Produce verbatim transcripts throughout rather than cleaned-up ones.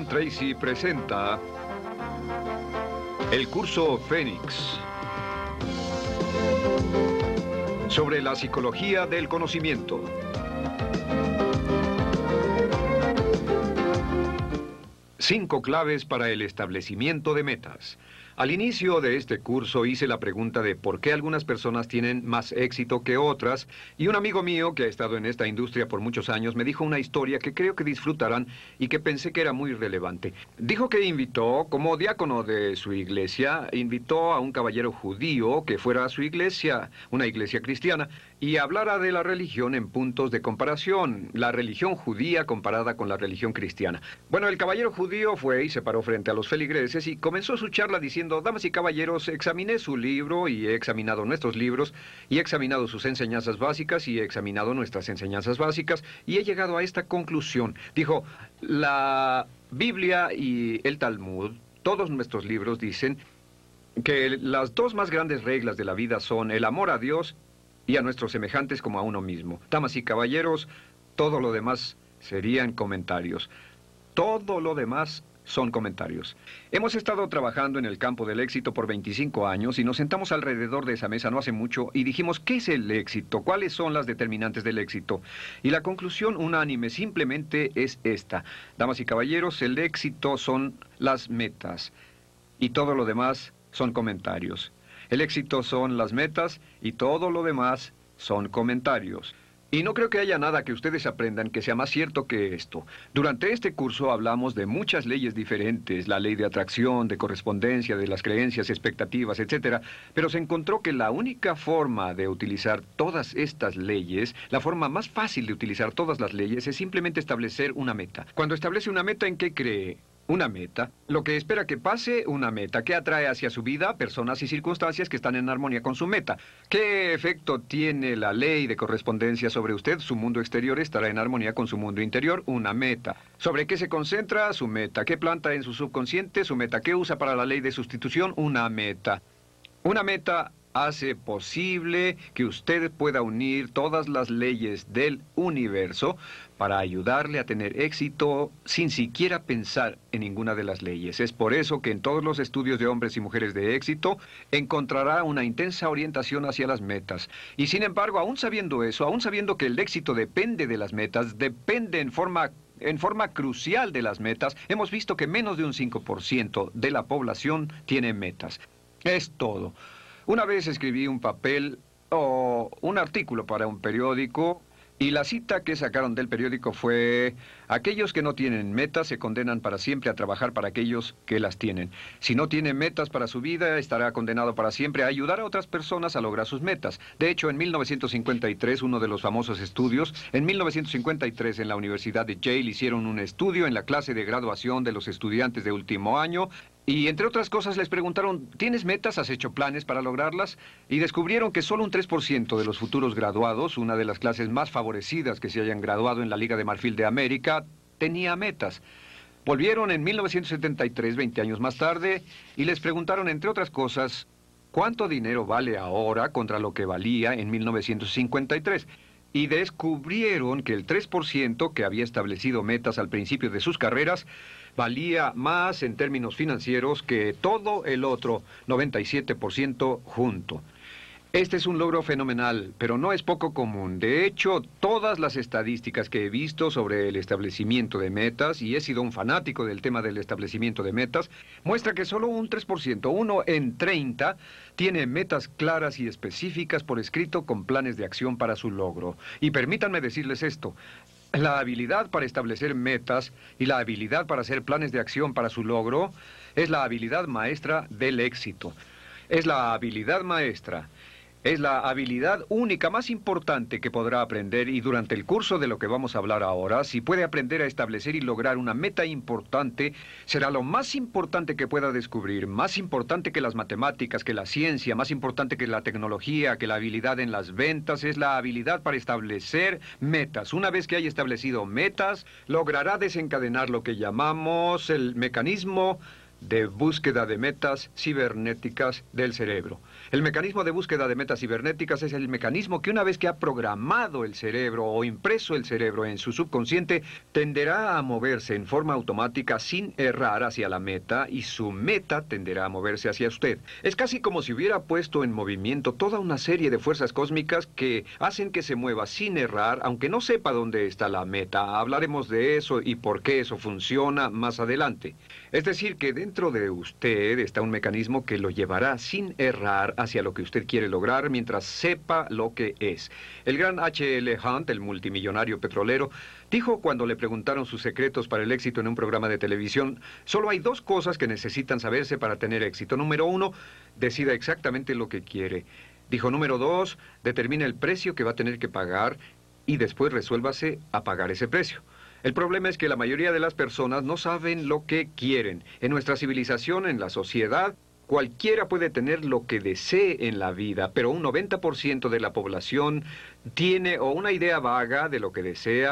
Tracy presenta el curso Fénix sobre la psicología del conocimiento. Cinco claves para el establecimiento de metas. Al inicio de este curso hice la pregunta de por qué algunas personas tienen más éxito que otras, y un amigo mío que ha estado en esta industria por muchos años me dijo una historia que creo que disfrutarán y que pensé que era muy relevante. Dijo que invitó, como diácono de su iglesia, invitó a un caballero judío que fuera a su iglesia, una iglesia cristiana, y hablara de la religión en puntos de comparación, la religión judía comparada con la religión cristiana. Bueno, el caballero judío fue y se paró frente a los feligreses y comenzó su charla diciendo: damas y caballeros, examiné su libro y he examinado nuestros libros y he examinado sus enseñanzas básicas y he examinado nuestras enseñanzas básicas y he llegado a esta conclusión. Dijo, la Biblia y el Talmud, todos nuestros libros dicen que las dos más grandes reglas de la vida son el amor a Dios y a nuestros semejantes como a uno mismo. Damas y caballeros, todo lo demás serían comentarios. Todo lo demás son comentarios. Hemos estado trabajando en el campo del éxito por veinticinco años y nos sentamos alrededor de esa mesa no hace mucho y dijimos, ¿qué es el éxito? ¿Cuáles son las determinantes del éxito? Y la conclusión unánime simplemente es esta. Damas y caballeros, el éxito son las metas y todo lo demás son comentarios. El éxito son las metas y todo lo demás son comentarios. Y no creo que haya nada que ustedes aprendan que sea más cierto que esto. Durante este curso hablamos de muchas leyes diferentes, la ley de atracción, de correspondencia, de las creencias, expectativas, etcétera. Pero se encontró que la única forma de utilizar todas estas leyes, la forma más fácil de utilizar todas las leyes, es simplemente establecer una meta. Cuando establece una meta, ¿en qué cree? Una meta, lo que espera que pase, una meta, que atrae hacia su vida personas y circunstancias que están en armonía con su meta. ¿Qué efecto tiene la ley de correspondencia sobre usted? Su mundo exterior estará en armonía con su mundo interior, una meta. ¿Sobre qué se concentra? Su meta. ¿Qué planta en su subconsciente? Su meta. ¿Qué usa para la ley de sustitución? Una meta. Una meta hace posible que usted pueda unir todas las leyes del universo para ayudarle a tener éxito sin siquiera pensar en ninguna de las leyes. Es por eso que en todos los estudios de hombres y mujeres de éxito encontrará una intensa orientación hacia las metas. Y sin embargo, aún sabiendo eso, aún sabiendo que el éxito depende de las metas, depende en forma En forma crucial de las metas, hemos visto que menos de un cinco por ciento de la población tiene metas. Es todo. Una vez escribí un papel o un artículo para un periódico y la cita que sacaron del periódico fue: aquellos que no tienen metas se condenan para siempre a trabajar para aquellos que las tienen. Si no tiene metas para su vida, estará condenado para siempre a ayudar a otras personas a lograr sus metas. De hecho, en mil novecientos cincuenta y tres, uno de los famosos estudios, en mil novecientos cincuenta y tres en la Universidad de Yale hicieron un estudio en la clase de graduación de los estudiantes de último año. Y entre otras cosas les preguntaron, ¿tienes metas? ¿Has hecho planes para lograrlas? Y descubrieron que solo un tres por ciento de los futuros graduados, una de las clases más favorecidas que se hayan graduado en la Liga de Marfil de América, tenía metas. Volvieron en mil novecientos setenta y tres, veinte años más tarde, y les preguntaron, entre otras cosas, ¿cuánto dinero vale ahora contra lo que valía en mil novecientos cincuenta y tres? Y descubrieron que el tres por ciento que había establecido metas al principio de sus carreras valía más en términos financieros que todo el otro noventa y siete por ciento junto. Este es un logro fenomenal, pero no es poco común. De hecho, todas las estadísticas que he visto sobre el establecimiento de metas, y he sido un fanático del tema del establecimiento de metas, muestra que solo un tres por ciento, uno en treinta, tiene metas claras y específicas por escrito con planes de acción para su logro. Y permítanme decirles esto: la habilidad para establecer metas y la habilidad para hacer planes de acción para su logro es la habilidad maestra del éxito. Es la habilidad maestra. Es la habilidad única más importante que podrá aprender, y durante el curso de lo que vamos a hablar ahora, si puede aprender a establecer y lograr una meta importante, será lo más importante que pueda descubrir, más importante que las matemáticas, que la ciencia, más importante que la tecnología, que la habilidad en las ventas. Es la habilidad para establecer metas. Una vez que haya establecido metas, logrará desencadenar lo que llamamos el mecanismo de búsqueda de metas cibernéticas del cerebro. El mecanismo de búsqueda de metas cibernéticas es el mecanismo que una vez que ha programado el cerebro o impreso el cerebro en su subconsciente, tenderá a moverse en forma automática sin errar hacia la meta y su meta tenderá a moverse hacia usted. Es casi como si hubiera puesto en movimiento toda una serie de fuerzas cósmicas que hacen que se mueva sin errar, aunque no sepa dónde está la meta. Hablaremos de eso y por qué eso funciona más adelante. Es decir, que dentro de usted está un mecanismo que lo llevará sin errar hacia lo que usted quiere lograr mientras sepa lo que es. El gran H L Hunt, el multimillonario petrolero, dijo cuando le preguntaron sus secretos para el éxito en un programa de televisión: solo hay dos cosas que necesitan saberse para tener éxito. Número uno, decida exactamente lo que quiere. Dijo, número dos, determine el precio que va a tener que pagar y después resuélvase a pagar ese precio. El problema es que la mayoría de las personas no saben lo que quieren. En nuestra civilización, en la sociedad, cualquiera puede tener lo que desee en la vida, pero un noventa por ciento de la población tiene o una idea vaga de lo que desea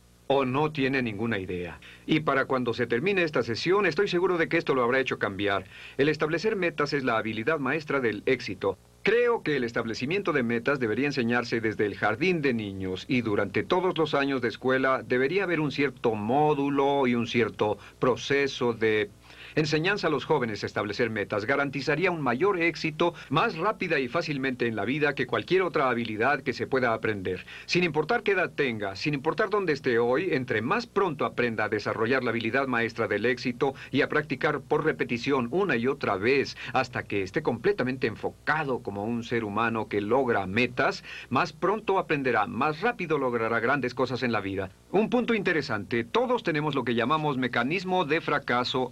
o no tiene ninguna idea. Y para cuando se termine esta sesión, estoy seguro de que esto lo habrá hecho cambiar. El establecer metas es la habilidad maestra del éxito. Creo que el establecimiento de metas debería enseñarse desde el jardín de niños y durante todos los años de escuela debería haber un cierto módulo y un cierto proceso de enseñanza a los jóvenes a establecer metas. Garantizaría un mayor éxito más rápida y fácilmente en la vida que cualquier otra habilidad que se pueda aprender. Sin importar qué edad tenga, sin importar dónde esté hoy, entre más pronto aprenda a desarrollar la habilidad maestra del éxito y a practicar por repetición una y otra vez hasta que esté completamente enfocado como un ser humano que logra metas, más pronto aprenderá, más rápido logrará grandes cosas en la vida. Un punto interesante, todos tenemos lo que llamamos mecanismo de fracaso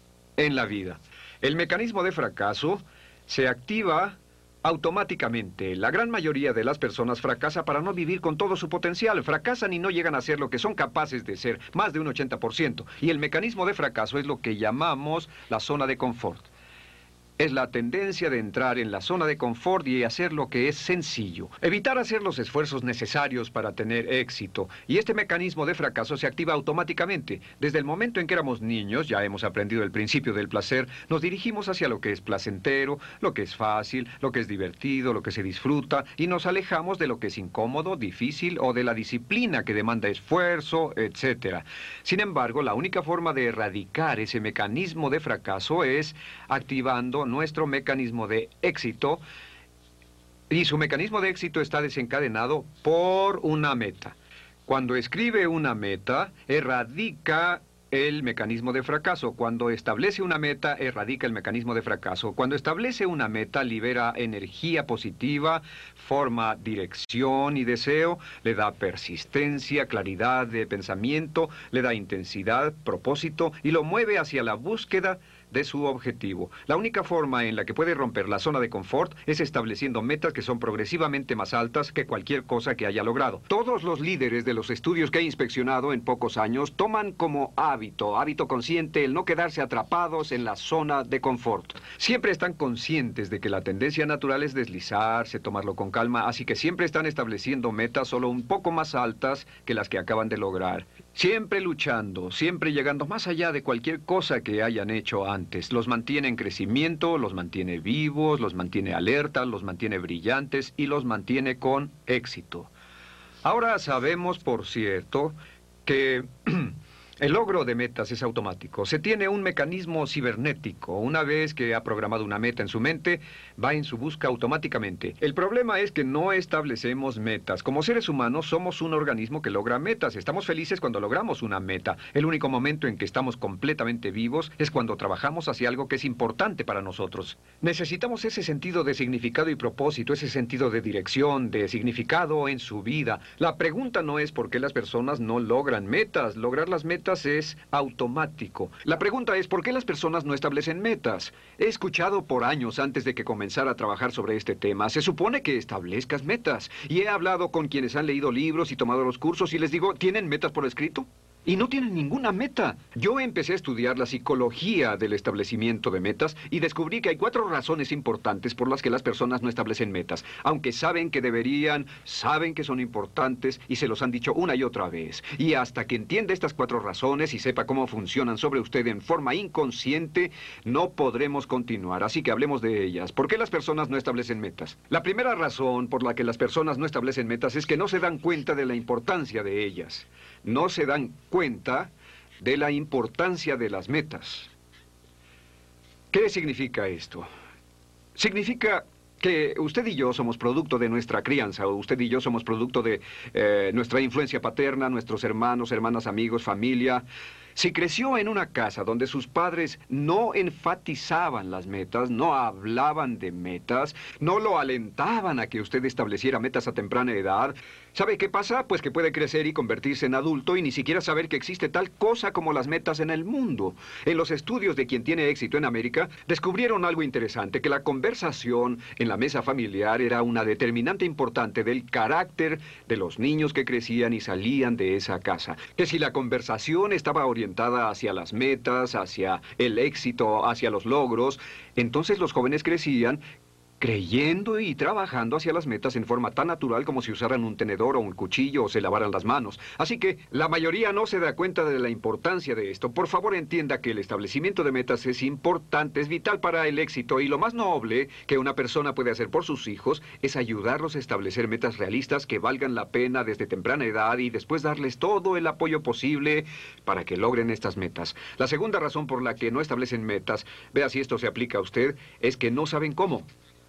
en la vida. El mecanismo de fracaso se activa automáticamente. La gran mayoría de las personas fracasa para no vivir con todo su potencial. Fracasan y no llegan a ser lo que son capaces de ser, más de un ochenta por ciento. Y el mecanismo de fracaso es lo que llamamos la zona de confort. Es la tendencia de entrar en la zona de confort y hacer lo que es sencillo. Evitar hacer los esfuerzos necesarios para tener éxito. Y este mecanismo de fracaso se activa automáticamente. Desde el momento en que éramos niños, ya hemos aprendido el principio del placer, nos dirigimos hacia lo que es placentero, lo que es fácil, lo que es divertido, lo que se disfruta, y nos alejamos de lo que es incómodo, difícil o de la disciplina que demanda esfuerzo, etcétera. Sin embargo, la única forma de erradicar ese mecanismo de fracaso es activando nuestro mecanismo de éxito, y su mecanismo de éxito está desencadenado por una meta. Cuando escribe una meta, erradica el mecanismo de fracaso. Cuando establece una meta, erradica el mecanismo de fracaso. Cuando establece una meta, libera energía positiva, forma dirección y deseo, le da persistencia, claridad de pensamiento, le da intensidad, propósito y lo mueve hacia la búsqueda de su objetivo. La única forma en la que puede romper la zona de confort es estableciendo metas que son progresivamente más altas que cualquier cosa que haya logrado. Todos los líderes de los estudios que he inspeccionado en pocos años toman como hábito, hábito consciente, el no quedarse atrapados en la zona de confort. Siempre están conscientes de que la tendencia natural es deslizarse, tomarlo con calma, así que siempre están estableciendo metas solo un poco más altas que las que acaban de lograr. Siempre luchando, siempre llegando más allá de cualquier cosa que hayan hecho antes. Los mantiene en crecimiento, los mantiene vivos, los mantiene alertas, los mantiene brillantes y los mantiene con éxito. Ahora sabemos, por cierto, que el logro de metas es automático. Se tiene un mecanismo cibernético. Una vez que ha programado una meta en su mente, va en su busca automáticamente. El problema es que no establecemos metas. Como seres humanos somos un organismo que logra metas. Estamos felices cuando logramos una meta. El único momento en que estamos completamente vivos es cuando trabajamos hacia algo que es importante para nosotros. Necesitamos ese sentido de significado y propósito, ese sentido de dirección, de significado en su vida. La pregunta no es por qué las personas no logran metas. Lograr las metas es automático. La pregunta es, ¿por qué las personas no establecen metas? He escuchado por años antes de que comenzara a trabajar sobre este tema, se supone que establezcas metas. Y he hablado con quienes han leído libros y tomado los cursos y les digo, ¿tienen metas por escrito? Y no tienen ninguna meta. Yo empecé a estudiar la psicología del establecimiento de metas y descubrí que hay cuatro razones importantes por las que las personas no establecen metas. Aunque saben que deberían, saben que son importantes y se los han dicho una y otra vez. Y hasta que entienda estas cuatro razones y sepa cómo funcionan sobre usted en forma inconsciente, no podremos continuar. Así que hablemos de ellas. ¿Por qué las personas no establecen metas? La primera razón por la que las personas no establecen metas es que no se dan cuenta de la importancia de ellas. No se dan cuenta de la importancia de las metas. ¿Qué significa esto? Significa que usted y yo somos producto de nuestra crianza, o usted y yo somos producto de eh, nuestra influencia paterna, nuestros hermanos, hermanas, amigos, familia. Si creció en una casa donde sus padres no enfatizaban las metas, no hablaban de metas, no lo alentaban a que usted estableciera metas a temprana edad, ¿sabe qué pasa? Pues que puede crecer y convertirse en adulto y ni siquiera saber que existe tal cosa como las metas en el mundo. En los estudios de quien tiene éxito en América, descubrieron algo interesante, que la conversación en la mesa familiar era una determinante importante del carácter de los niños que crecían y salían de esa casa. Que si la conversación estaba orientada hacia las metas, hacia el éxito, hacia los logros, entonces los jóvenes crecían creyendo y trabajando hacia las metas en forma tan natural como si usaran un tenedor o un cuchillo o se lavaran las manos. Así que la mayoría no se da cuenta de la importancia de esto. Por favor, entienda que el establecimiento de metas es importante, es vital para el éxito, y lo más noble que una persona puede hacer por sus hijos es ayudarlos a establecer metas realistas que valgan la pena desde temprana edad y después darles todo el apoyo posible para que logren estas metas. La segunda razón por la que no establecen metas, vea si esto se aplica a usted, es que no saben cómo.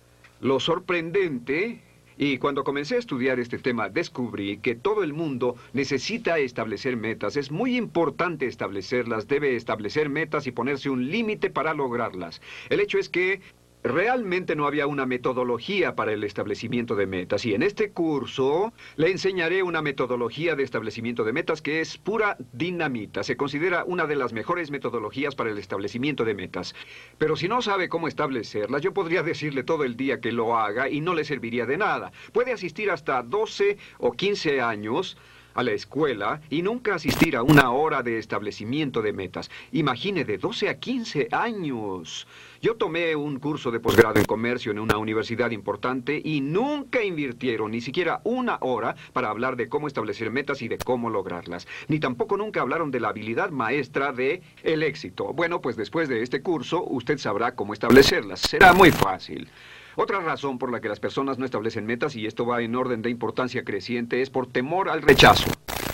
Lo sorprendente, y cuando comencé a estudiar este tema descubrí que todo el mundo necesita establecer metas. Es muy importante establecerlas, debe establecer metas y ponerse un límite para lograrlas. El hecho es que realmente no había una metodología para el establecimiento de metas, y en este curso le enseñaré una metodología de establecimiento de metas que es pura dinamita. Se considera una de las mejores metodologías para el establecimiento de metas. Pero si no sabe cómo establecerlas, yo podría decirle todo el día que lo haga y no le serviría de nada. Puede asistir hasta doce o quince años a la escuela y nunca asistir a una hora de establecimiento de metas. Imagine, de doce a quince años. Yo tomé un curso de posgrado en comercio en una universidad importante y nunca invirtieron ni siquiera una hora para hablar de cómo establecer metas y de cómo lograrlas. Ni tampoco nunca hablaron de la habilidad maestra de el éxito. Bueno, pues después de este curso usted sabrá cómo establecerlas. Será muy fácil. Otra razón por la que las personas no establecen metas, y esto va en orden de importancia creciente, es por temor al rechazo.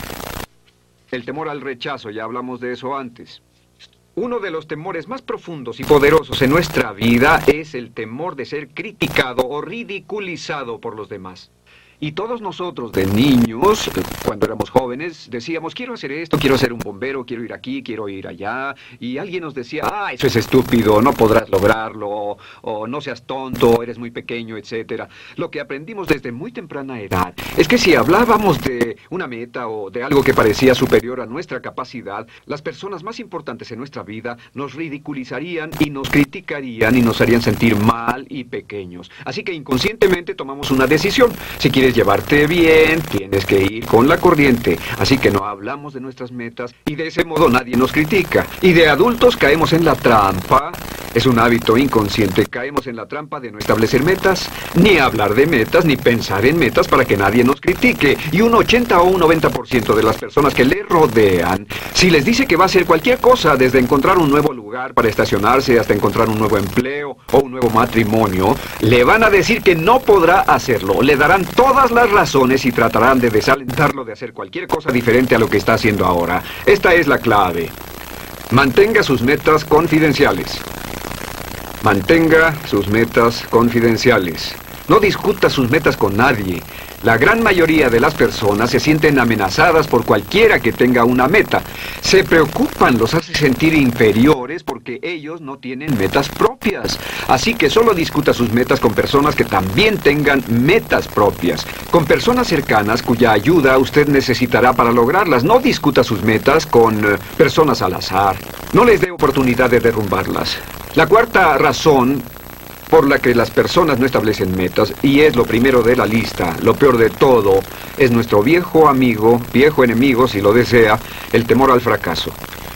El temor al rechazo, ya hablamos de eso antes. Uno de los temores más profundos y poderosos en nuestra vida es el temor de ser criticado o ridiculizado por los demás. Y todos nosotros de niños, cuando éramos jóvenes, decíamos, quiero hacer esto, quiero ser un bombero, quiero ir aquí, quiero ir allá. Y alguien nos decía, ah, eso es estúpido, no podrás lograrlo, o, o no seas tonto, eres muy pequeño, etcétera. Lo que aprendimos desde muy temprana edad es que si hablábamos de una meta o de algo que parecía superior a nuestra capacidad, las personas más importantes en nuestra vida nos ridiculizarían y nos criticarían y nos harían sentir mal y pequeños. Así que inconscientemente tomamos una decisión. Si quieres llevarte bien, tienes que ir con la corriente. Así que no hablamos de nuestras metas y de ese modo nadie nos critica. Y de adultos caemos en la trampa. Es un hábito inconsciente. Caemos en la trampa de no establecer metas, ni hablar de metas, ni pensar en metas para que nadie nos critique. Y un ochenta o un noventa por ciento de las personas que le rodean, si les dice que va a hacer cualquier cosa, desde encontrar un nuevo lugar para estacionarse hasta encontrar un nuevo empleo o un nuevo matrimonio, le van a decir que no podrá hacerlo. Le darán todas las razones y tratarán de desalentarlo de hacer cualquier cosa diferente a lo que está haciendo ahora. Esta es la clave. Mantenga sus metas confidenciales. Mantenga sus metas confidenciales. No discuta sus metas con nadie. La gran mayoría de las personas se sienten amenazadas por cualquiera que tenga una meta. Se preocupan, los hace sentir inferiores porque ellos no tienen metas propias. Así que solo discuta sus metas con personas que también tengan metas propias. Con personas cercanas cuya ayuda usted necesitará para lograrlas. No discuta sus metas con uh, personas al azar. No les dé oportunidad de derrumbarlas. La cuarta razón por la que las personas no establecen metas, y es lo primero de la lista, lo peor de todo, es nuestro viejo amigo, viejo enemigo, si lo desea, el temor al fracaso.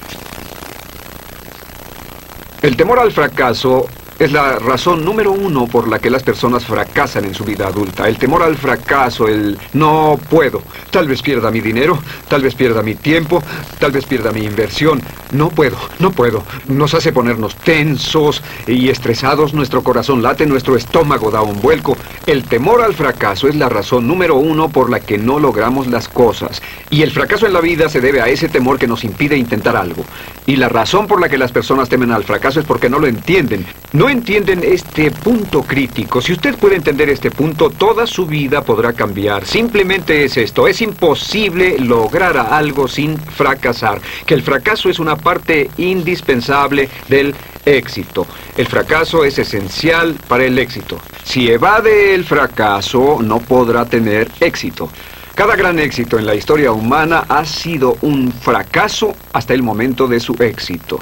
El temor al fracaso es la razón número uno por la que las personas fracasan en su vida adulta. El temor al fracaso, el no puedo. Tal vez pierda mi dinero, tal vez pierda mi tiempo, tal vez pierda mi inversión. No puedo, no puedo. Nos hace ponernos tensos y estresados. Nuestro corazón late, nuestro estómago da un vuelco. El temor al fracaso es la razón número uno por la que no logramos las cosas. Y el fracaso en la vida se debe a ese temor que nos impide intentar algo. Y la razón por la que las personas temen al fracaso es porque no lo entienden. No entienden este punto crítico. Si usted puede entender este punto, toda su vida podrá cambiar. Simplemente es esto. Es imposible lograr algo sin fracasar. Que el fracaso es una parte indispensable del éxito. El fracaso es esencial para el éxito. Si evade el fracaso, no podrá tener éxito. Cada gran éxito en la historia humana ha sido un fracaso hasta el momento de su éxito.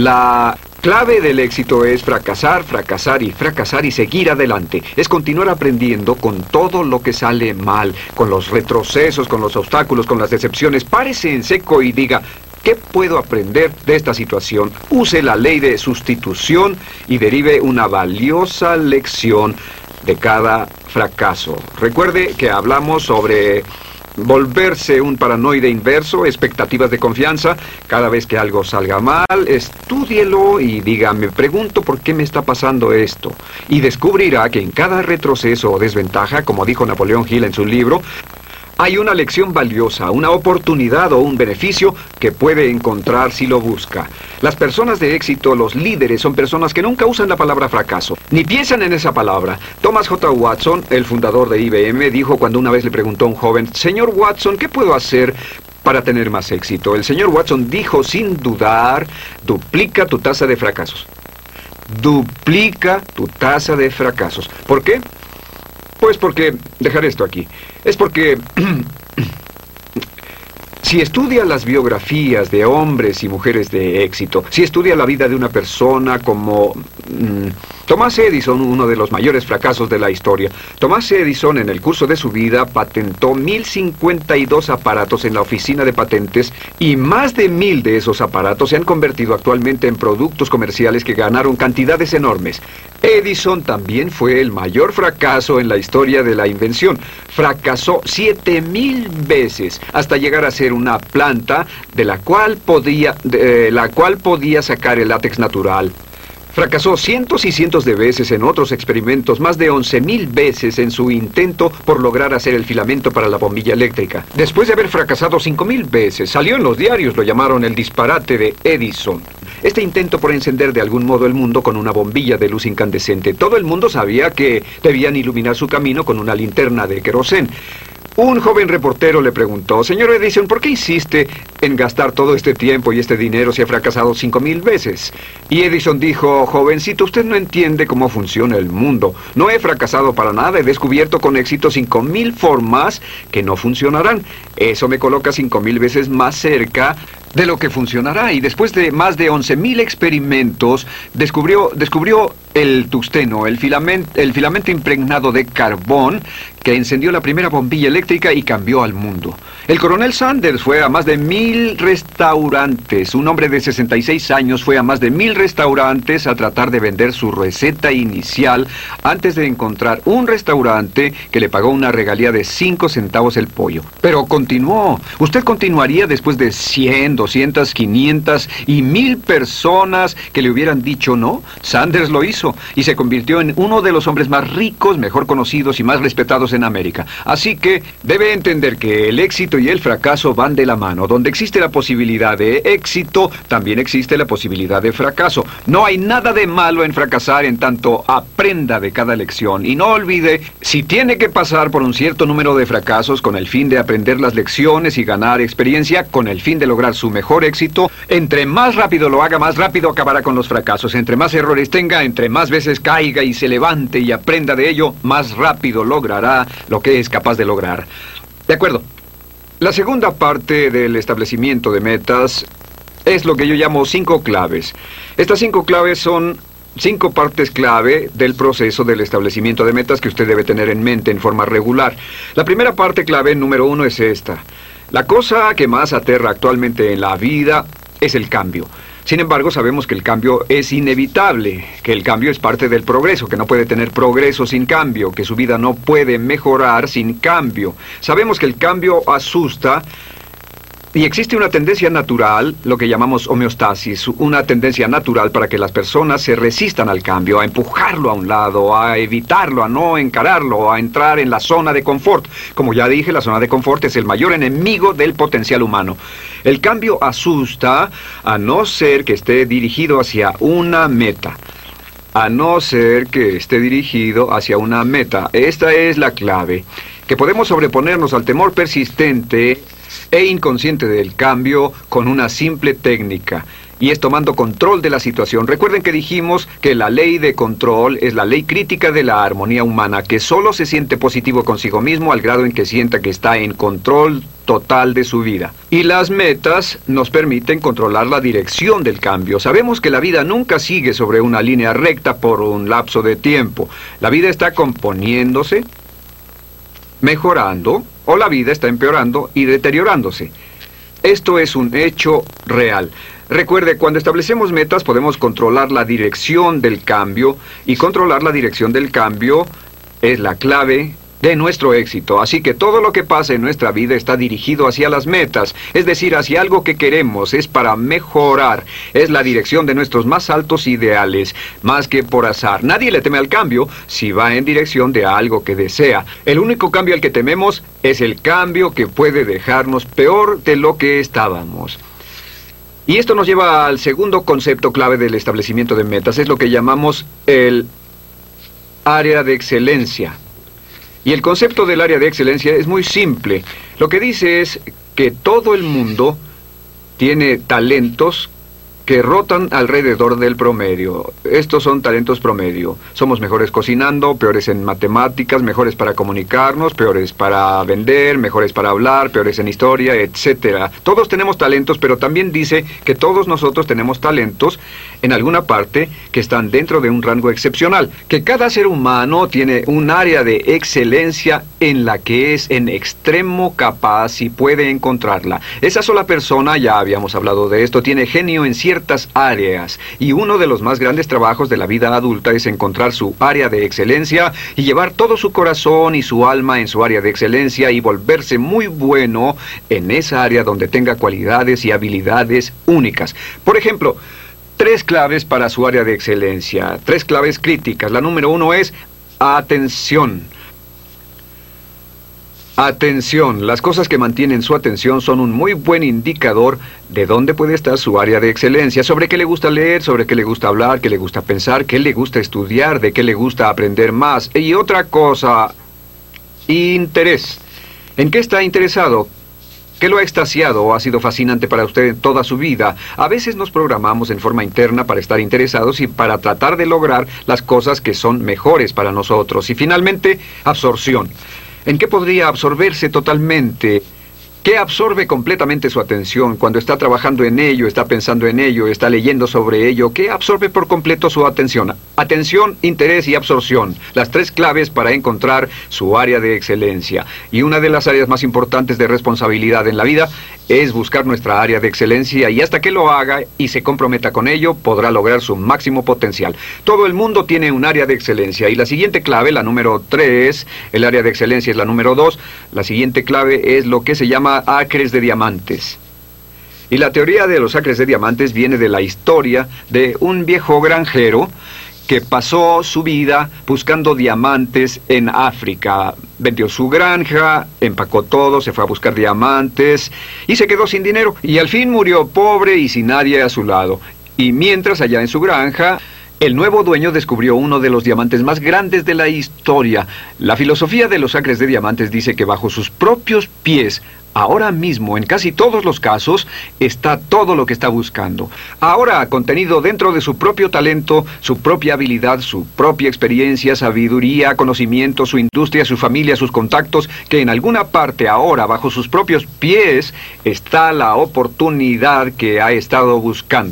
La clave del éxito es fracasar, fracasar y fracasar y seguir adelante. Es continuar aprendiendo con todo lo que sale mal, con los retrocesos, con los obstáculos, con las decepciones. Párese en seco y diga: ¿qué puedo aprender de esta situación? Use la ley de sustitución y derive una valiosa lección de cada fracaso. Recuerde que hablamos sobre volverse un paranoide inverso, expectativas de confianza. Cada vez que algo salga mal, estúdielo y diga: me pregunto por qué me está pasando esto. Y descubrirá que en cada retroceso o desventaja, como dijo Napoleón Hill en su libro, hay una lección valiosa, una oportunidad o un beneficio que puede encontrar si lo busca. Las personas de éxito, los líderes, son personas que nunca usan la palabra fracaso, ni piensan en esa palabra. Thomas J. Watson, el fundador de I B M, dijo cuando una vez le preguntó a un joven: señor Watson, ¿qué puedo hacer para tener más éxito? El señor Watson dijo sin dudar: duplica tu tasa de fracasos. Duplica tu tasa de fracasos. ¿Por qué? Pues porque, dejaré esto aquí, es porque si estudia las biografías de hombres y mujeres de éxito, si estudia la vida de una persona como mmm, Thomas Edison, uno de los mayores fracasos de la historia. Thomas Edison, en el curso de su vida, patentó mil cincuenta y dos aparatos en la oficina de patentes, y más de mil de esos aparatos se han convertido actualmente en productos comerciales que ganaron cantidades enormes. Edison también fue el mayor fracaso en la historia de la invención. Fracasó siete mil veces hasta llegar a ser una planta de la cual podía, de la cual podía sacar el látex natural. Fracasó cientos y cientos de veces en otros experimentos, más de once mil veces en su intento por lograr hacer el filamento para la bombilla eléctrica. Después de haber fracasado cinco mil veces, salió en los diarios, lo llamaron el disparate de Edison. Este intento por encender de algún modo el mundo con una bombilla de luz incandescente. Todo el mundo sabía que debían iluminar su camino con una linterna de querosén. Un joven reportero le preguntó: señor Edison, ¿por qué insiste en gastar todo este tiempo y este dinero si ha fracasado cinco mil veces? Y Edison dijo: jovencito, usted no entiende cómo funciona el mundo. No he fracasado para nada, he descubierto con éxito cinco mil formas que no funcionarán. Eso me coloca cinco mil veces más cerca de lo que funcionará. Y después de más de once mil experimentos, descubrió, descubrió el tungsteno, el filamento, el filamento impregnado de carbón, que encendió la primera bombilla eléctrica y cambió al mundo. El coronel Sanders fue a más de mil restaurantes. Un hombre de sesenta y seis años fue a más de mil restaurantes a tratar de vender su receta inicial antes de encontrar un restaurante que le pagó una regalía de cinco centavos el pollo. Pero continuó. Usted continuaría después de cien, doscientas, quinientas y mil personas que le hubieran dicho no. Sanders lo hizo y se convirtió en uno de los hombres más ricos, mejor conocidos y más respetados en América. Así que debe entender que el éxito y el fracaso van de la mano. Donde existe la posibilidad de éxito, también existe la posibilidad de fracaso. No hay nada de malo en fracasar en tanto aprenda de cada lección. Y no olvide, si tiene que pasar por un cierto número de fracasos con el fin de aprender las lecciones y ganar experiencia, con el fin de lograr su mejor éxito, entre más rápido lo haga, más rápido acabará con los fracasos. Entre más errores tenga, entre más veces caiga y se levante y aprenda de ello, más rápido logrará lo que es capaz de lograr. De acuerdo. La segunda parte del establecimiento de metas es lo que yo llamo cinco claves. Estas cinco claves son cinco partes clave del proceso del establecimiento de metas que usted debe tener en mente en forma regular. La primera parte clave, número uno, es esta. La cosa que más aterra actualmente en la vida es el cambio. Sin embargo, sabemos que el cambio es inevitable, que el cambio es parte del progreso, que no puede tener progreso sin cambio, que su vida no puede mejorar sin cambio. Sabemos que el cambio asusta y existe una tendencia natural, lo que llamamos homeostasis, una tendencia natural para que las personas se resistan al cambio, a empujarlo a un lado, a evitarlo, a no encararlo, a entrar en la zona de confort. Como ya dije, la zona de confort es el mayor enemigo del potencial humano. El cambio asusta a no ser que esté dirigido hacia una meta. A no ser que esté dirigido hacia una meta. Esta es la clave. Que podemos sobreponernos al temor persistente e inconsciente del cambio con una simple técnica, y es tomando control de la situación. Recuerden que dijimos que la ley de control es la ley crítica de la armonía humana, que solo se siente positivo consigo mismo al grado en que sienta que está en control total de su vida. Y las metas nos permiten controlar la dirección del cambio. Sabemos que la vida nunca sigue sobre una línea recta por un lapso de tiempo. La vida está componiéndose, mejorando, o la vida está empeorando y deteriorándose. Esto es un hecho real. Recuerde, cuando establecemos metas podemos controlar la dirección del cambio, y controlar la dirección del cambio es la clave de nuestro éxito. Así que todo lo que pasa en nuestra vida está dirigido hacia las metas, es decir, hacia algo que queremos, es para mejorar, es la dirección de nuestros más altos ideales, más que por azar. Nadie le teme al cambio si va en dirección de algo que desea. El único cambio al que tememos es el cambio que puede dejarnos peor de lo que estábamos. Y esto nos lleva al segundo concepto clave del establecimiento de metas, es lo que llamamos el área de excelencia. Y el concepto del área de excelencia es muy simple. Lo que dice es que todo el mundo tiene talentos que rotan alrededor del promedio. Estos son talentos promedio. Somos mejores cocinando, peores en matemáticas, mejores para comunicarnos, peores para vender, mejores para hablar, peores en historia, etcétera. Todos tenemos talentos, pero también dice que todos nosotros tenemos talentos en alguna parte que están dentro de un rango excepcional. Que cada ser humano tiene un área de excelencia en la que es en extremo capaz y puede encontrarla. Esa sola persona, ya habíamos hablado de esto, tiene genio en ciertas áreas, y uno de los más grandes trabajos de la vida adulta es encontrar su área de excelencia y llevar todo su corazón y su alma en su área de excelencia y volverse muy bueno en esa área donde tenga cualidades y habilidades únicas. Por ejemplo, tres claves para su área de excelencia, tres claves críticas. La número uno es atención. Atención. Las cosas que mantienen su atención son un muy buen indicador de dónde puede estar su área de excelencia, sobre qué le gusta leer, sobre qué le gusta hablar, qué le gusta pensar, qué le gusta estudiar, de qué le gusta aprender más. Y otra cosa, interés. ¿En qué está interesado? ¿Qué lo ha extasiado o ha sido fascinante para usted en toda su vida? A veces nos programamos en forma interna para estar interesados y para tratar de lograr las cosas que son mejores para nosotros. Y finalmente, absorción. ¿En qué podría absorberse totalmente? ¿Qué absorbe completamente su atención cuando está trabajando en ello, está pensando en ello, está leyendo sobre ello? ¿Qué absorbe por completo su atención? Atención, interés y absorción. Las tres claves para encontrar su área de excelencia. Y una de las áreas más importantes de responsabilidad en la vida es buscar nuestra área de excelencia, y hasta que lo haga y se comprometa con ello, podrá lograr su máximo potencial. Todo el mundo tiene un área de excelencia, y la siguiente clave, la número tres, el área de excelencia es la número dos, la siguiente clave es lo que se llama acres de diamantes. Y la teoría de los acres de diamantes viene de la historia de un viejo granjero que pasó su vida buscando diamantes en África. Vendió su granja, empacó todo, se fue a buscar diamantes y se quedó sin dinero. Y al fin murió pobre y sin nadie a su lado. Y mientras allá en su granja, el nuevo dueño descubrió uno de los diamantes más grandes de la historia. La filosofía de los acres de diamantes dice que bajo sus propios pies, ahora mismo, en casi todos los casos, está todo lo que está buscando. Ahora, contenido dentro de su propio talento, su propia habilidad, su propia experiencia, sabiduría, conocimiento, su industria, su familia, sus contactos, que en alguna parte ahora, bajo sus propios pies, está la oportunidad que ha estado buscando.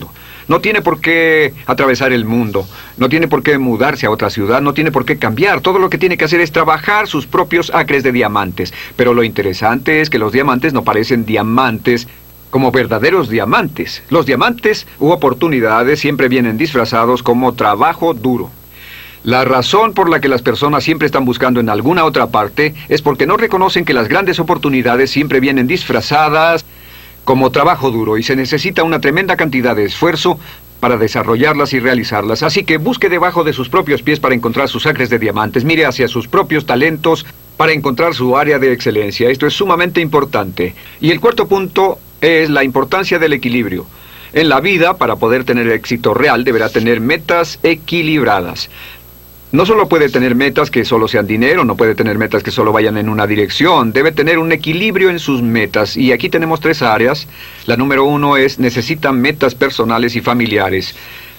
No tiene por qué atravesar el mundo, no tiene por qué mudarse a otra ciudad, no tiene por qué cambiar. Todo lo que tiene que hacer es trabajar sus propios acres de diamantes. Pero lo interesante es que los diamantes no parecen diamantes como verdaderos diamantes. Los diamantes u oportunidades siempre vienen disfrazados como trabajo duro. La razón por la que las personas siempre están buscando en alguna otra parte es porque no reconocen que las grandes oportunidades siempre vienen disfrazadas como trabajo duro y se necesita una tremenda cantidad de esfuerzo para desarrollarlas y realizarlas. Así que busque debajo de sus propios pies para encontrar sus acres de diamantes. Mire hacia sus propios talentos para encontrar su área de excelencia. Esto es sumamente importante. Y el cuarto punto es la importancia del equilibrio. En la vida, para poder tener éxito real, deberá tener metas equilibradas. No solo puede tener metas que solo sean dinero, no puede tener metas que solo vayan en una dirección. Debe tener un equilibrio en sus metas. Y aquí tenemos tres áreas. La número uno es, necesita metas personales y familiares.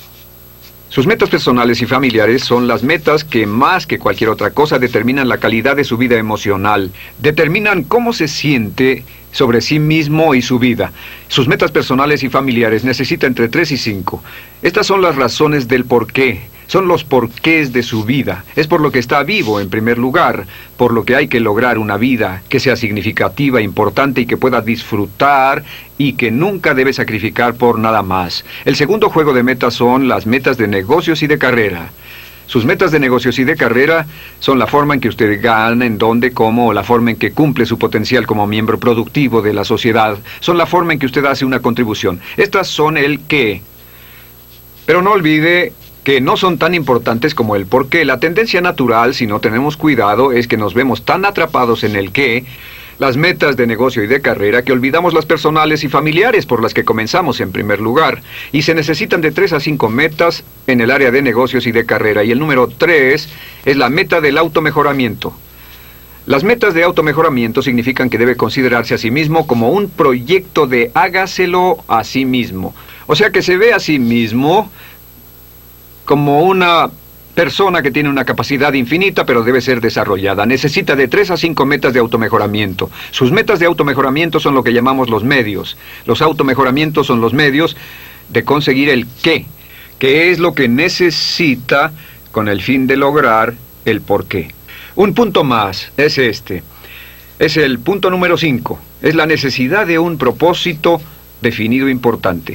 Sus metas personales y familiares son las metas que más que cualquier otra cosa determinan la calidad de su vida emocional. Determinan cómo se siente sobre sí mismo y su vida. Sus metas personales y familiares necesita entre tres y cinco. Estas son las razones del por qué. Son los porqués de su vida. Es por lo que está vivo, en primer lugar, por lo que hay que lograr una vida que sea significativa, importante y que pueda disfrutar y que nunca debe sacrificar por nada más. El segundo juego de metas son las metas de negocios y de carrera. Sus metas de negocios y de carrera son la forma en que usted gana, en dónde, cómo, o la forma en que cumple su potencial como miembro productivo de la sociedad. Son la forma en que usted hace una contribución. Estas son el qué. Pero no olvide que no son tan importantes como el por qué. La tendencia natural, si no tenemos cuidado, es que nos vemos tan atrapados en el qué, las metas de negocio y de carrera, que olvidamos las personales y familiares por las que comenzamos en primer lugar. Y se necesitan de tres a cinco metas en el área de negocios y de carrera. Y el número tres es la meta del automejoramiento. Las metas de automejoramiento significan que debe considerarse a sí mismo como un proyecto de hágaselo a sí mismo. O sea, que se ve a sí mismo como una persona que tiene una capacidad infinita, pero debe ser desarrollada. Necesita de tres a cinco metas de automejoramiento. Sus metas de automejoramiento son lo que llamamos los medios. Los automejoramientos son los medios de conseguir el qué, que es lo que necesita con el fin de lograr el por qué. Un punto más es este. Es el punto número cinco. Es la necesidad de un propósito definido importante.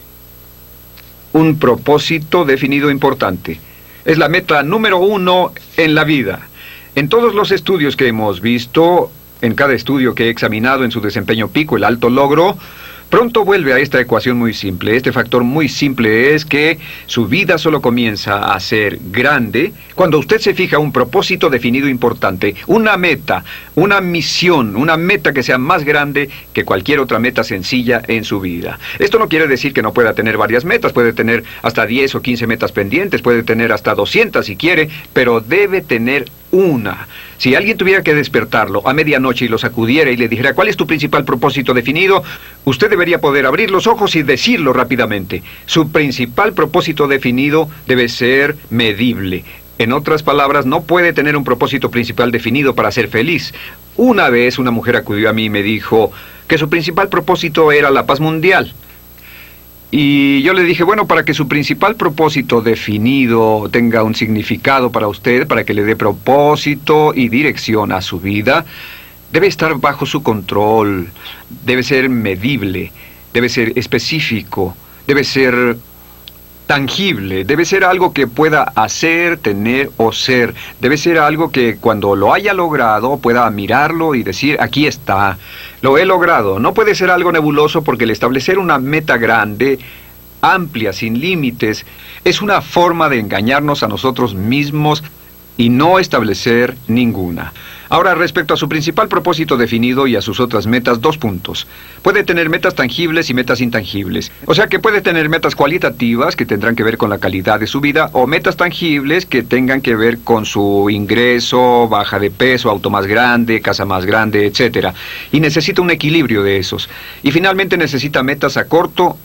Un propósito definido importante. Es la meta número uno en la vida. En todos los estudios que hemos visto, en cada estudio que he examinado en su desempeño pico, el alto logro, pronto vuelve a esta ecuación muy simple. Este factor muy simple es que su vida solo comienza a ser grande cuando usted se fija un propósito definido importante, una meta, una misión, una meta que sea más grande que cualquier otra meta sencilla en su vida. Esto no quiere decir que no pueda tener varias metas, puede tener hasta diez o quince metas pendientes, puede tener hasta doscientas si quiere, pero debe tener una. Si alguien tuviera que despertarlo a medianoche y lo sacudiera y le dijera ¿cuál es tu principal propósito definido?, usted debería poder abrir los ojos y decirlo rápidamente. Su principal propósito definido debe ser medible. En otras palabras, no puede tener un propósito principal definido para ser feliz. Una vez una mujer acudió a mí y me dijo que su principal propósito era la paz mundial. Y yo le dije, bueno, para que su principal propósito definido tenga un significado para usted, para que le dé propósito y dirección a su vida, debe estar bajo su control, debe ser medible, debe ser específico, debe ser tangible, debe ser algo que pueda hacer, tener o ser. Debe ser algo que cuando lo haya logrado pueda mirarlo y decir, aquí está, lo he logrado. No puede ser algo nebuloso porque el establecer una meta grande, amplia, sin límites, es una forma de engañarnos a nosotros mismos y no establecer ninguna. Ahora, respecto a su principal propósito definido y a sus otras metas, dos puntos. Puede tener metas tangibles y metas intangibles. O sea que puede tener metas cualitativas que tendrán que ver con la calidad de su vida o metas tangibles que tengan que ver con su ingreso, baja de peso, auto más grande, casa más grande, etcétera. Y necesita un equilibrio de esos. Y finalmente necesita metas a corto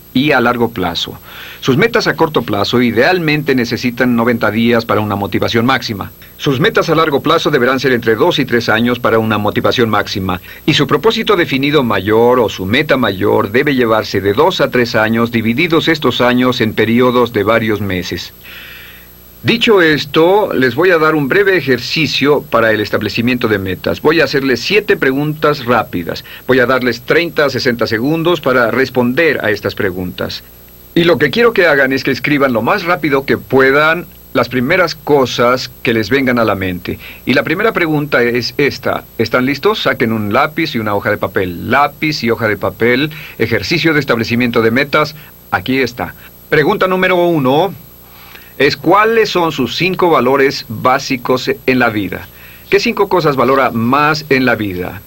y a largo plazo. Sus metas a corto plazo idealmente necesitan noventa días para una motivación máxima. Sus metas a largo plazo deberán ser entre dos y tres años para una motivación máxima. Y su propósito definido mayor o su meta mayor debe llevarse de dos a tres años, divididos estos años en periodos de varios meses. Dicho esto, les voy a dar un breve ejercicio para el establecimiento de metas. Voy a hacerles siete preguntas rápidas. Voy a darles treinta a sesenta segundos para responder a estas preguntas. Y lo que quiero que hagan es que escriban lo más rápido que puedan las primeras cosas que les vengan a la mente. Y la primera pregunta es esta. ¿Están listos? Saquen un lápiz y una hoja de papel. Lápiz y hoja de papel. Ejercicio de establecimiento de metas. Aquí está. Pregunta número uno es ¿cuáles son sus cinco valores básicos en la vida? ¿Qué cinco cosas valora más en la vida?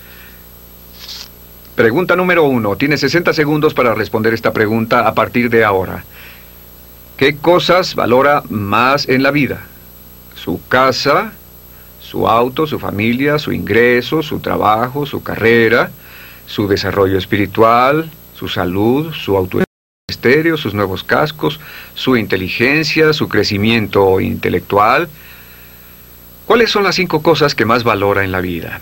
Pregunta número uno. Tiene sesenta segundos para responder esta pregunta a partir de ahora. ¿Qué cosas valora más en la vida? Su casa, su auto, su familia, su ingreso, su trabajo, su carrera, su desarrollo espiritual, su salud, su autoestima, estéreo, sus nuevos cascos, su inteligencia, su crecimiento intelectual. ¿Cuáles son las cinco cosas que más valora en la vida?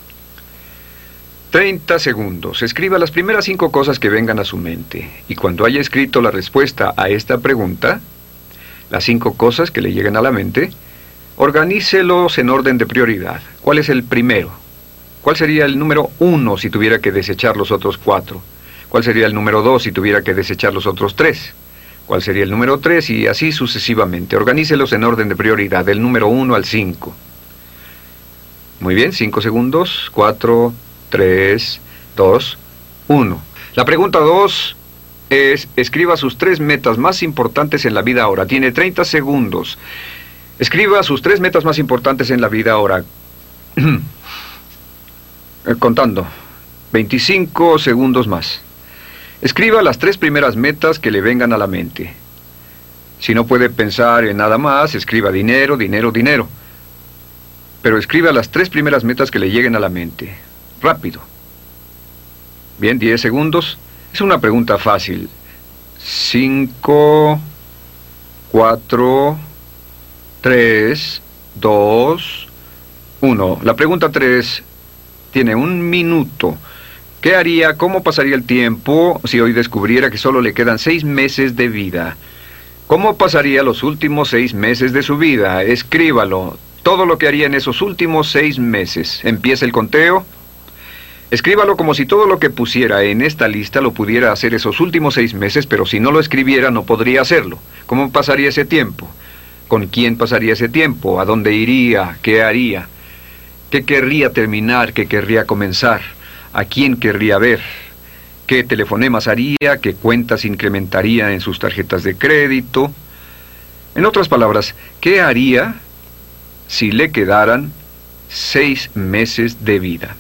treinta segundos. Escriba las primeras cinco cosas que vengan a su mente. Y cuando haya escrito la respuesta a esta pregunta, las cinco cosas que le lleguen a la mente, organícelos en orden de prioridad. ¿Cuál es el primero? ¿Cuál sería el número uno si tuviera que desechar los otros cuatro? ¿Cuál sería el número dos si tuviera que desechar los otros tres? ¿Cuál sería el número tres? Y así sucesivamente. Organícelos en orden de prioridad, del número uno al cinco. Muy bien, cinco segundos. cuatro, tres, dos, uno. La pregunta dos es, escriba sus tres metas más importantes en la vida ahora. Tiene treinta segundos. Escriba sus tres metas más importantes en la vida ahora. Contando. veinticinco segundos más. Escriba las tres primeras metas que le vengan a la mente. Si no puede pensar en nada más, escriba dinero, dinero, dinero. Pero escriba las tres primeras metas que le lleguen a la mente. Rápido. Bien, diez segundos. Es una pregunta fácil. cinco, cuatro, tres, dos, uno. La pregunta tres tiene un minuto. ¿Qué haría, cómo pasaría el tiempo si hoy descubriera que solo le quedan seis meses de vida? ¿Cómo pasaría los últimos seis meses de su vida? Escríbalo. Todo lo que haría en esos últimos seis meses. Empieza el conteo. Escríbalo como si todo lo que pusiera en esta lista lo pudiera hacer esos últimos seis meses, pero si no lo escribiera no podría hacerlo. ¿Cómo pasaría ese tiempo? ¿Con quién pasaría ese tiempo? ¿A dónde iría? ¿Qué haría? ¿Qué querría terminar? ¿Qué querría comenzar? ¿A quién querría ver? ¿Qué telefonemas haría? ¿Qué cuentas incrementaría en sus tarjetas de crédito? En otras palabras, ¿qué haría si le quedaran seis meses de vida?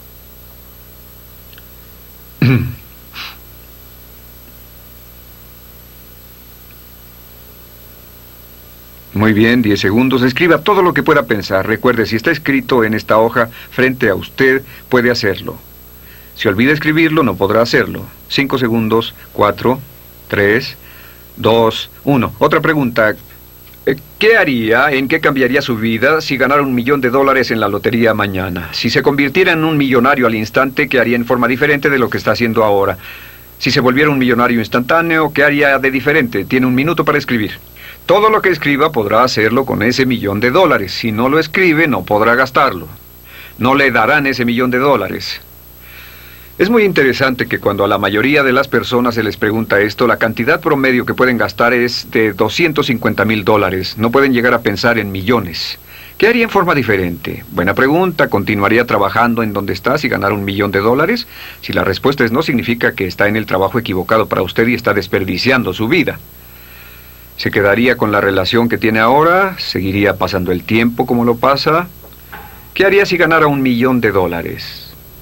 Muy bien, diez segundos. Escriba todo lo que pueda pensar. Recuerde, si está escrito en esta hoja frente a usted, puede hacerlo. Si olvida escribirlo, no podrá hacerlo. cinco segundos. cuatro, tres, dos, uno. Otra pregunta. ¿Qué haría, en qué cambiaría su vida si ganara un millón de dólares en la lotería mañana? Si se convirtiera en un millonario al instante, ¿qué haría en forma diferente de lo que está haciendo ahora? Si se volviera un millonario instantáneo, ¿qué haría de diferente? Tiene un minuto para escribir. Todo lo que escriba podrá hacerlo con ese millón de dólares. Si no lo escribe, no podrá gastarlo. No le darán ese millón de dólares. Es muy interesante que cuando a la mayoría de las personas se les pregunta esto, la cantidad promedio que pueden gastar es de doscientos cincuenta mil dólares. No pueden llegar a pensar en millones. ¿Qué haría en forma diferente? Buena pregunta. ¿Continuaría trabajando en donde está si ganara un millón de dólares? Si la respuesta es no, significa que está en el trabajo equivocado para usted y está desperdiciando su vida. ¿Se quedaría con la relación que tiene ahora? ¿Seguiría pasando el tiempo como lo pasa? ¿Qué haría si ganara un millón de dólares?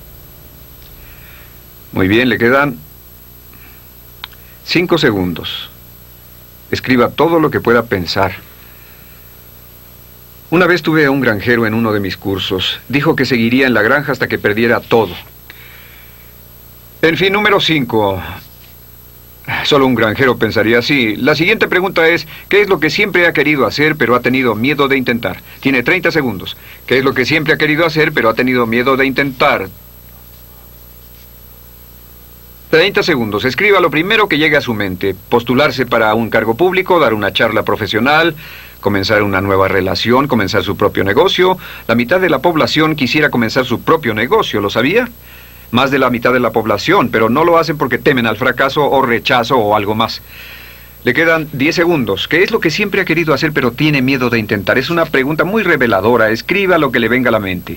Muy bien, le quedan cinco segundos. Escriba todo lo que pueda pensar. Una vez tuve a un granjero en uno de mis cursos. Dijo que seguiría en la granja hasta que perdiera todo. En fin, número cinco. Solo un granjero pensaría así. La siguiente pregunta es, ¿qué es lo que siempre ha querido hacer pero ha tenido miedo de intentar? Tiene treinta segundos. ¿Qué es lo que siempre ha querido hacer pero ha tenido miedo de intentar? treinta segundos. Escriba lo primero que llegue a su mente. Postularse para un cargo público, dar una charla profesional, comenzar una nueva relación, comenzar su propio negocio. La mitad de la población quisiera comenzar su propio negocio, ¿lo sabía? Más de la mitad de la población, pero no lo hacen porque temen al fracaso o rechazo o algo más. Le quedan diez segundos. ¿Qué es lo que siempre ha querido hacer pero tiene miedo de intentar? Es una pregunta muy reveladora. Escriba lo que le venga a la mente.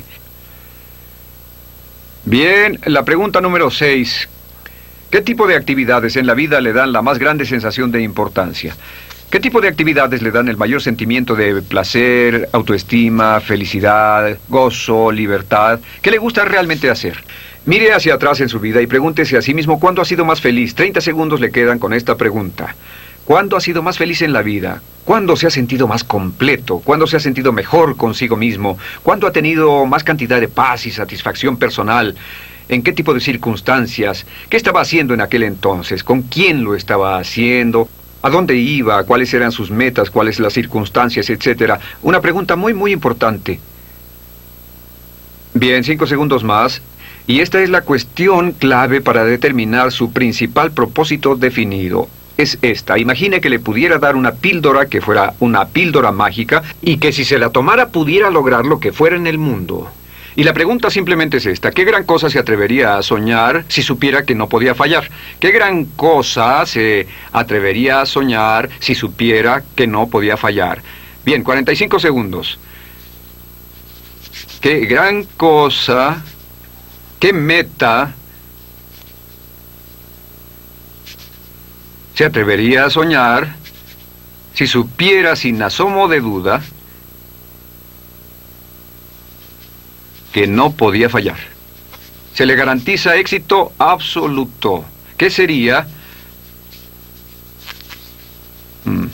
Bien, la pregunta número seis. ¿Qué tipo de actividades en la vida le dan la más grande sensación de importancia? ¿Qué tipo de actividades le dan el mayor sentimiento de placer, autoestima, felicidad, gozo, libertad? ¿Qué le gusta realmente hacer? Mire hacia atrás en su vida y pregúntese a sí mismo cuándo ha sido más feliz. treinta segundos le quedan con esta pregunta. ¿Cuándo ha sido más feliz en la vida? ¿Cuándo se ha sentido más completo? ¿Cuándo se ha sentido mejor consigo mismo? ¿Cuándo ha tenido más cantidad de paz y satisfacción personal? ¿En qué tipo de circunstancias? ¿Qué estaba haciendo en aquel entonces? ¿Con quién lo estaba haciendo? ¿A dónde iba? ¿Cuáles eran sus metas? ¿Cuáles las circunstancias? Etcétera. Una pregunta muy, muy importante. Bien, cinco segundos más. Y esta es la cuestión clave para determinar su principal propósito definido. Es esta. Imagine que le pudiera dar una píldora que fuera una píldora mágica y que si se la tomara pudiera lograr lo que fuera en el mundo. Y la pregunta simplemente es esta. ¿Qué gran cosa se atrevería a soñar si supiera que no podía fallar? ¿Qué gran cosa se atrevería a soñar si supiera que no podía fallar? Bien, cuarenta y cinco segundos. ¿Qué gran cosa, qué meta se atrevería a soñar si supiera sin asomo de duda que no podía fallar? Se le garantiza éxito absoluto. ¿Qué sería? Mm.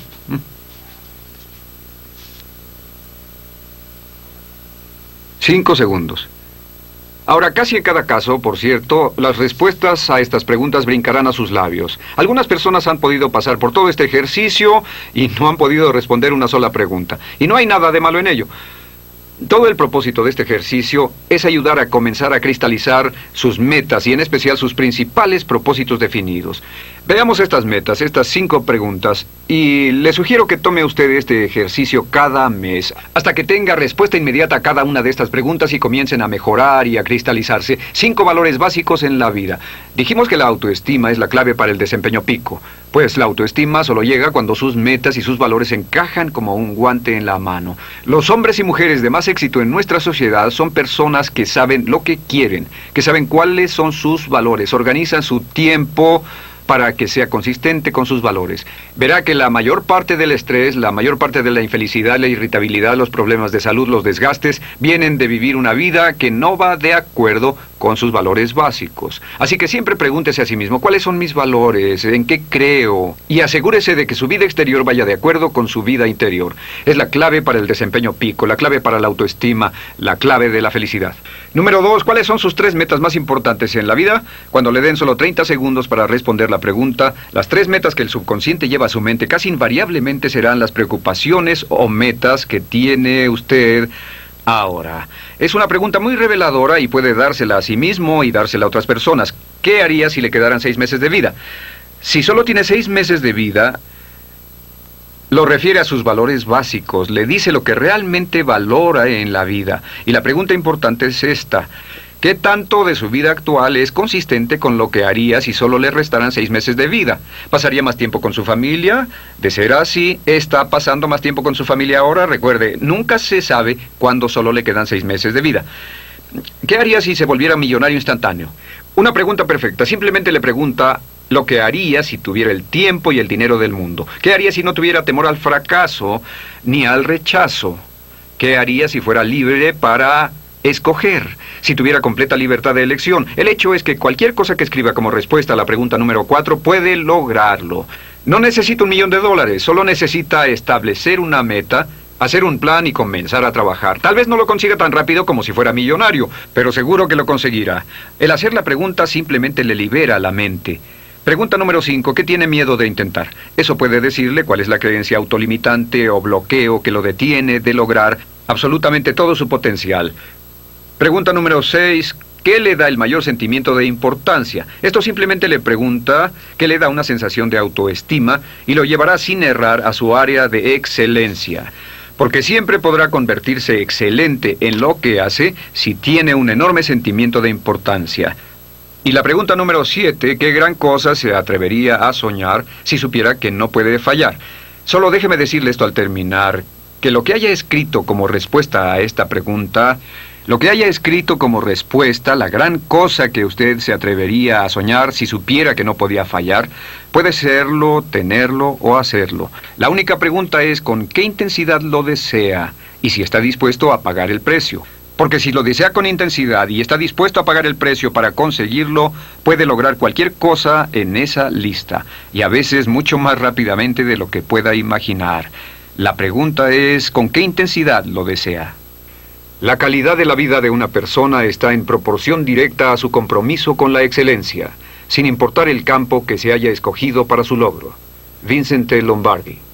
Cinco segundos. Ahora, casi en cada caso, por cierto, las respuestas a estas preguntas brincarán a sus labios. Algunas personas han podido pasar por todo este ejercicio y no han podido responder una sola pregunta. Y no hay nada de malo en ello. Todo el propósito de este ejercicio es ayudar a comenzar a cristalizar sus metas y en especial sus principales propósitos definidos. Veamos estas metas, estas cinco preguntas, y le sugiero que tome usted este ejercicio cada mes, hasta que tenga respuesta inmediata a cada una de estas preguntas y comiencen a mejorar y a cristalizarse cinco valores básicos en la vida. Dijimos que la autoestima es la clave para el desempeño pico, pues la autoestima solo llega cuando sus metas y sus valores encajan como un guante en la mano. Los hombres y mujeres de más éxito en nuestra sociedad son personas que saben lo que quieren, que saben cuáles son sus valores, organizan su tiempo para que sea consistente con sus valores. Verá que la mayor parte del estrés, la mayor parte de la infelicidad, la irritabilidad, los problemas de salud, los desgastes, vienen de vivir una vida que no va de acuerdo con sus valores básicos. Así que siempre pregúntese a sí mismo, ¿cuáles son mis valores? ¿En qué creo? Y asegúrese de que su vida exterior vaya de acuerdo con su vida interior. Es la clave para el desempeño pico, la clave para la autoestima, la clave de la felicidad. Número dos, ¿cuáles son sus tres metas más importantes en la vida? Cuando le den solo treinta segundos para responder la pregunta, las tres metas que el subconsciente lleva a su mente casi invariablemente serán las preocupaciones o metas que tiene usted ahora. Es una pregunta muy reveladora y puede dársela a sí mismo y dársela a otras personas. ¿Qué haría si le quedaran seis meses de vida? Si solo tiene seis meses de vida, lo refiere a sus valores básicos, le dice lo que realmente valora en la vida. Y la pregunta importante es esta. ¿Qué tanto de su vida actual es consistente con lo que haría si solo le restaran seis meses de vida? ¿Pasaría más tiempo con su familia? De ser así, ¿está pasando más tiempo con su familia ahora? Recuerde, nunca se sabe cuándo solo le quedan seis meses de vida. ¿Qué haría si se volviera millonario instantáneo? Una pregunta perfecta. Simplemente le pregunta lo que haría si tuviera el tiempo y el dinero del mundo. ¿Qué haría si no tuviera temor al fracaso ni al rechazo? ¿Qué haría si fuera libre para escoger, si tuviera completa libertad de elección? El hecho es que cualquier cosa que escriba como respuesta a la pregunta número cuatro puede lograrlo. No necesita un millón de dólares, solo necesita establecer una meta, hacer un plan y comenzar a trabajar. Tal vez no lo consiga tan rápido como si fuera millonario, pero seguro que lo conseguirá. El hacer la pregunta simplemente le libera la mente. Pregunta número cinco. ¿Qué tiene miedo de intentar? Eso puede decirle cuál es la creencia autolimitante o bloqueo que lo detiene de lograr absolutamente todo su potencial. Pregunta número seis. ¿Qué le da el mayor sentimiento de importancia? Esto simplemente le pregunta qué le da una sensación de autoestima y lo llevará sin errar a su área de excelencia. Porque siempre podrá convertirse excelente en lo que hace si tiene un enorme sentimiento de importancia. Y la pregunta número siete, ¿qué gran cosa se atrevería a soñar si supiera que no puede fallar? Solo déjeme decirle esto al terminar, que lo que haya escrito como respuesta a esta pregunta, lo que haya escrito como respuesta, la gran cosa que usted se atrevería a soñar si supiera que no podía fallar, puede serlo, tenerlo o hacerlo. La única pregunta es con qué intensidad lo desea y si está dispuesto a pagar el precio. Porque si lo desea con intensidad y está dispuesto a pagar el precio para conseguirlo, puede lograr cualquier cosa en esa lista, y a veces mucho más rápidamente de lo que pueda imaginar. La pregunta es, ¿con qué intensidad lo desea? La calidad de la vida de una persona está en proporción directa a su compromiso con la excelencia, sin importar el campo que se haya escogido para su logro. Vincent T. Lombardi.